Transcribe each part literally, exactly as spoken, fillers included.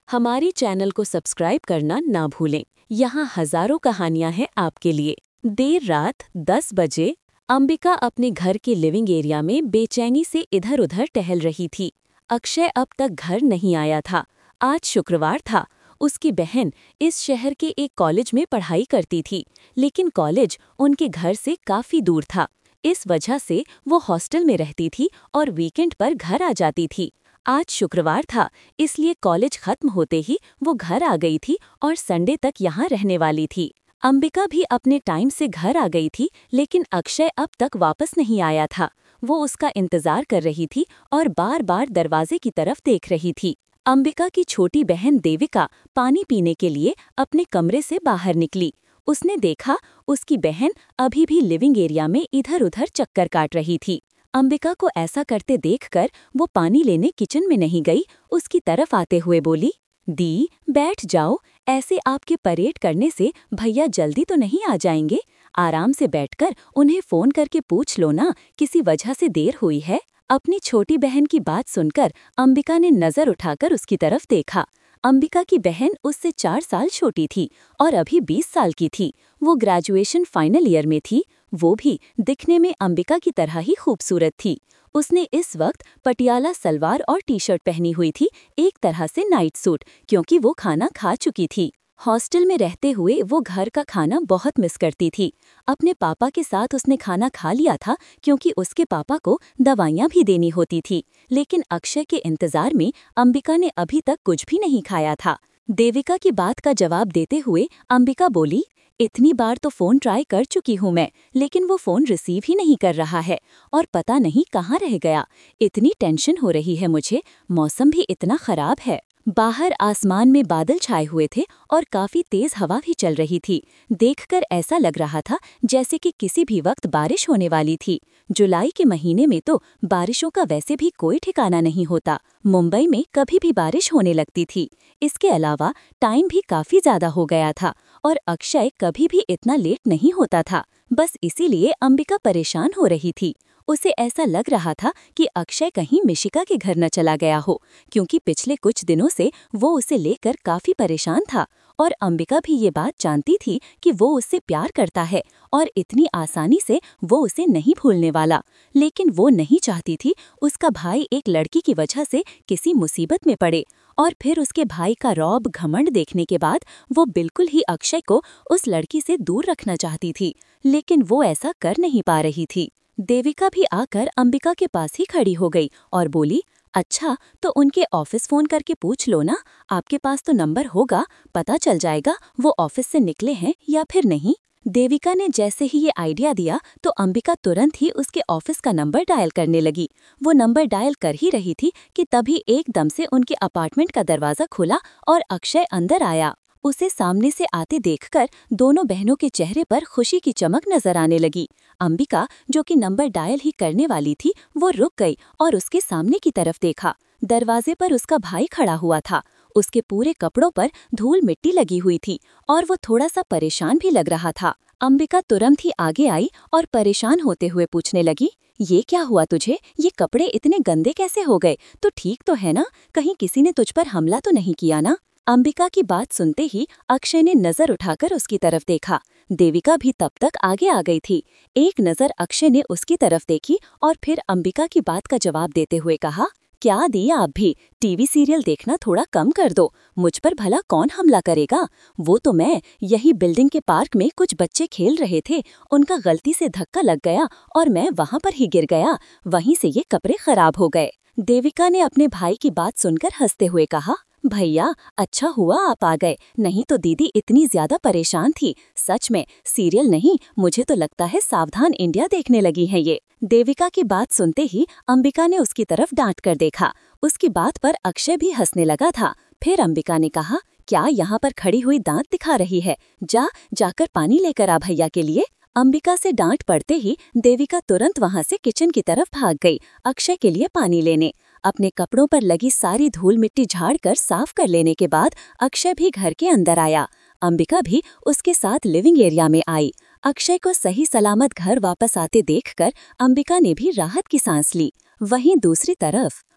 हमारी चैनल को सब्सक्राइब करना ना भूलें। यहाँ हजारों कहानियाँ हैं आपके लिए। देर रात दस बजे अंबिका अपने घर के लिविंग एरिया में बेचैनी से इधर-उधर टहल रही थी। अक्षय अब तक घर नहीं आया था। आज शुक्रवार था। उसकी बहन इस शहर के एक कॉलेज में पढ़ाई करती थी, लेकिन कॉलेज उनके घर से काफी दूर था। इस वजह से वो हॉस्टल में रहती थी और वीकेंड पर घर आ जाती थी। आज शुक्रवार था, इसलिए कॉलेज खत्म होते ही वो घर आ गई थी और संडे तक यहाँ रहने वाली थी। अंबिका भी अपने टाइम से घर आ गई थी, लेकिन अक्षय अब तक वापस नहीं आया था। वो उसका इंतजार कर रही थी और बार बार दरवाजे की तरफ देख रही थी। अंबिका की छोटी बहन देविका पानी पीने के लिए अपने कमरे से बाहर निकली। उसने देखा उसकी बहन अभी भी लिविंग एरिया में इधर-उधर चक्कर काट रही थी। अंबिका को ऐसा करते देखकर वो पानी लेने किचन में नहीं गई, उसकी तरफ आते हुए बोली, दी बैठ जाओ, ऐसे आपके परेड करने से भैया जल्दी तो नहीं आ जाएंगे। आराम से बैठकर उन्हें फोन करके पूछ लो ना, किसी वजह से देर हुई है। अपनी छोटी बहन की बात सुनकर अंबिका ने नजर उठाकर उसकी तरफ देखा। अंबिका की बहन उससे चार साल छोटी थी और अभी बीस साल की थी। वो ग्रेजुएशन फाइनल ईयर में थी। वो भी दिखने में अंबिका की तरह ही खूबसूरत थी। उसने इस वक्त पटियाला सलवार और टी शर्ट पहनी हुई थी, एक तरह से नाइट सूट, क्योंकि वो खाना खा चुकी थी। हॉस्टल में रहते हुए वो घर का खाना बहुत मिस करती थी। अपने पापा के साथ उसने खाना खा लिया था, क्योंकि उसके पापा को दवाइयाँ भी देनी होती थी। लेकिन अक्षय के इंतजार में अंबिका ने अभी तक कुछ भी नहीं खाया था। देविका की बात का जवाब देते हुए अंबिका बोली, इतनी बार तो फोन ट्राई कर चुकी हूँ मैं, लेकिन वो फोन रिसीव ही नहीं कर रहा है और पता नहीं कहाँ रह गया। इतनी टेंशन हो रही है मुझे, मौसम भी इतना खराब है। बाहर आसमान में बादल छाए हुए थे और काफी तेज हवा भी चल रही थी। देखकर ऐसा लग रहा था जैसे कि किसी भी वक्त बारिश होने वाली थी। जुलाई के महीने में तो बारिशों का वैसे भी कोई ठिकाना नहीं होता। मुंबई में कभी भी बारिश होने लगती थी। इसके अलावा टाइम भी काफी ज्यादा हो गया था और अक्षय कभी भी इतना लेट नहीं होता था। बस इसीलिए अंबिका परेशान हो रही थी। उसे ऐसा लग रहा था कि अक्षय कहीं मिशिका के घर न चला गया हो, क्योंकि पिछले कुछ दिनों से वो उसे लेकर काफी परेशान था और अंबिका भी ये बात जानती थी कि वो उससे प्यार करता है और इतनी आसानी से वो उसे नहीं भूलने वाला। लेकिन वो नहीं चाहती थी उसका भाई एक लड़की की वजह से किसी मुसीबत में पड़े, और फिर उसके भाई का रौब घमंड देखने के बाद वो बिल्कुल ही अक्षय को उस लड़की से दूर रखना चाहती थी, लेकिन वो ऐसा कर नहीं पा रही थी। देविका भी आकर अंबिका के पास ही खड़ी हो गई और बोली, अच्छा तो उनके ऑफिस फोन करके पूछ लो ना, आपके पास तो नंबर होगा, पता चल जाएगा वो ऑफिस से निकले हैं या फिर नहीं। देविका ने जैसे ही ये आइडिया दिया तो अंबिका तुरंत ही उसके ऑफिस का नंबर डायल करने लगी। वो नंबर डायल कर ही रही थी कि तभी एकदम से उनके अपार्टमेंट का दरवाजा खुला और अक्षय अंदर आया। उसे सामने से आते देखकर दोनों बहनों के चेहरे पर खुशी की चमक नजर आने लगी। अंबिका, जो कि नंबर डायल ही करने वाली थी, वो रुक गई और उसके सामने की तरफ देखा। दरवाजे पर उसका भाई खड़ा हुआ था। उसके पूरे कपड़ों पर धूल मिट्टी लगी हुई थी और वो थोड़ा सा परेशान भी लग रहा था। अंबिका तुरंत ही आगे आई और परेशान होते हुए पूछने लगी, ये क्या हुआ तुझे? ये कपड़े इतने गंदे कैसे हो गए? तो ठीक तो है ना? कहीं किसी ने तुझ पर हमला तो नहीं किया ना? अंबिका की बात सुनते ही अक्षय ने नजर उठाकर उसकी तरफ देखा। देविका भी तब तक आगे आ गई थी। एक नजर अक्षय ने उसकी तरफ देखी और फिर अंबिका की बात का जवाब देते हुए कहा, क्या दी आप भी, टीवी सीरियल देखना थोड़ा कम कर दो। मुझ पर भला कौन हमला करेगा? वो तो मैं यही बिल्डिंग के पार्क में कुछ बच्चे खेल रहे थे, उनका गलती से धक्का लग गया और मैं वहाँ पर ही गिर गया, वहीं से ये कपड़े खराब हो गए। देविका ने अपने भाई की बात सुनकर हंसते हुए कहा, भैया अच्छा हुआ आप आ गए, नहीं तो दीदी इतनी ज्यादा परेशान थी। सच में सीरियल नहीं, मुझे तो लगता है सावधान इंडिया देखने लगी है ये। देविका की बात सुनते ही अंबिका ने उसकी तरफ डांट कर देखा। उसकी बात पर अक्षय भी हंसने लगा था। फिर अंबिका ने कहा, क्या यहाँ पर खड़ी हुई दांत दिखा रही है? जा जाकर पानी लेकर आ भैया के लिए। अंबिका से डांट पड़ते ही देविका तुरंत वहां से किचन की तरफ भाग गई अक्षय के लिए पानी लेने। अपने कपड़ों पर लगी सारी धूल मिट्टी झाड़कर साफ कर लेने के बाद अक्षय भी घर के अंदर आया। अंबिका भी उसके साथ लिविंग एरिया में आई। अक्षय को सही सलामत घर वापस आते देखकर अंबिका ने भी राहत की सांस ली। वहीं दूसरी तरफ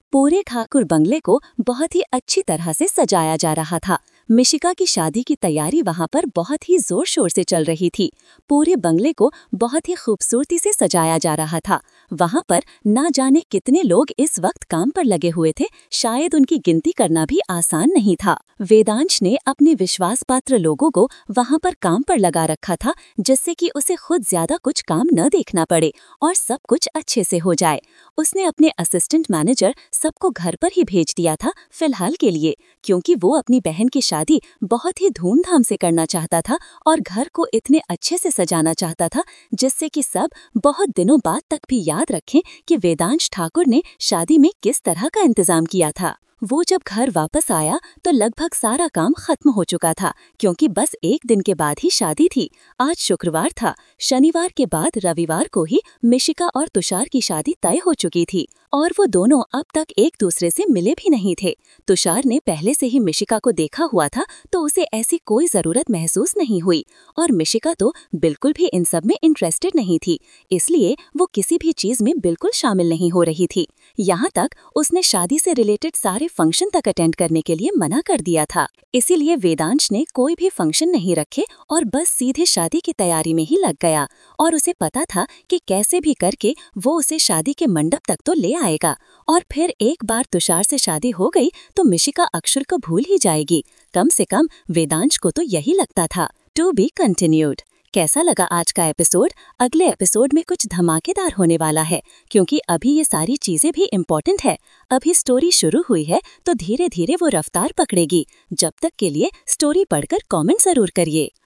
पूरे ठाकुर बंगले को बहुत ही अच्छी तरह से सजाया जा रहा था। मिशिका की शादी की तैयारी वहां पर बहुत ही जोर शोर से चल रही थी। पूरे बंगले को बहुत ही खूबसूरती से सजाया जा रहा था। वहां पर ना जाने कितने लोग इस वक्त काम पर लगे हुए थे, शायद उनकी गिनती करना भी आसान नहीं था। वेदांश ने अपने विश्वास पात्र लोगों को वहां पर काम पर लगा रखा था, जिससे कि उसे खुद ज्यादा कुछ काम न देखना पड़े और सब कुछ अच्छे से हो जाए। उसने अपने असिस्टेंट मैनेजर सबको घर पर ही भेज दिया था फिलहाल के लिए, क्योंकि वो अपनी बहन की शादी बहुत ही धूमधाम से करना चाहता था और घर को इतने अच्छे से सजाना चाहता था जिससे कि सब बहुत दिनों बाद तक भी याद रखें कि वेदांश ठाकुर ने शादी में किस तरह का इंतजाम किया था। वो जब घर वापस आया तो लगभग सारा काम खत्म हो चुका था, क्योंकि बस एक दिन के बाद ही शादी थी। आज शुक्रवार था। शनिवार के बाद रविवार को ही मिशिका और तुषार की शादी तय हो चुकी थी और वो दोनों अब तक एक दूसरे से मिले भी नहीं थे। तुषार ने पहले से ही मिशिका को देखा हुआ था, तो उसे ऐसी कोई जरूरत महसूस नहीं हुई और मिशिका तो बिल्कुल भी इन सब में इंटरेस्टेड नहीं थी, इसलिए वो किसी भी चीज में बिल्कुल शामिल नहीं हो रही थी। यहाँ तक उसने शादी से रिलेटेड सारे फंक्शन तक अटेंड करने के लिए मना कर दिया था। इसीलिए वेदांश ने कोई भी फंक्शन नहीं रखे और बस सीधे शादी की तैयारी में ही लग गया और उसे पता था कि कैसे भी करके वो उसे शादी के मंडप तक तो ले आएगा। और फिर एक बार तुषार से शादी हो गई तो मिशिका अक्षर को भूल ही जाएगी। कम से कम वेदांश को तो यही लगता था। To be continued. कैसा लगा आज का एपिसोड? अगले एपिसोड में कुछ धमाकेदार होने वाला है, क्योंकि अभी ये सारी चीजें भी इम्पोर्टेंट है। अभी स्टोरी शुरू हुई है तो धीरे धीरे वो रफ्तार पकड़ेगी। जब तक के लिए स्टोरी पढ़कर कमेंट जरूर करिए।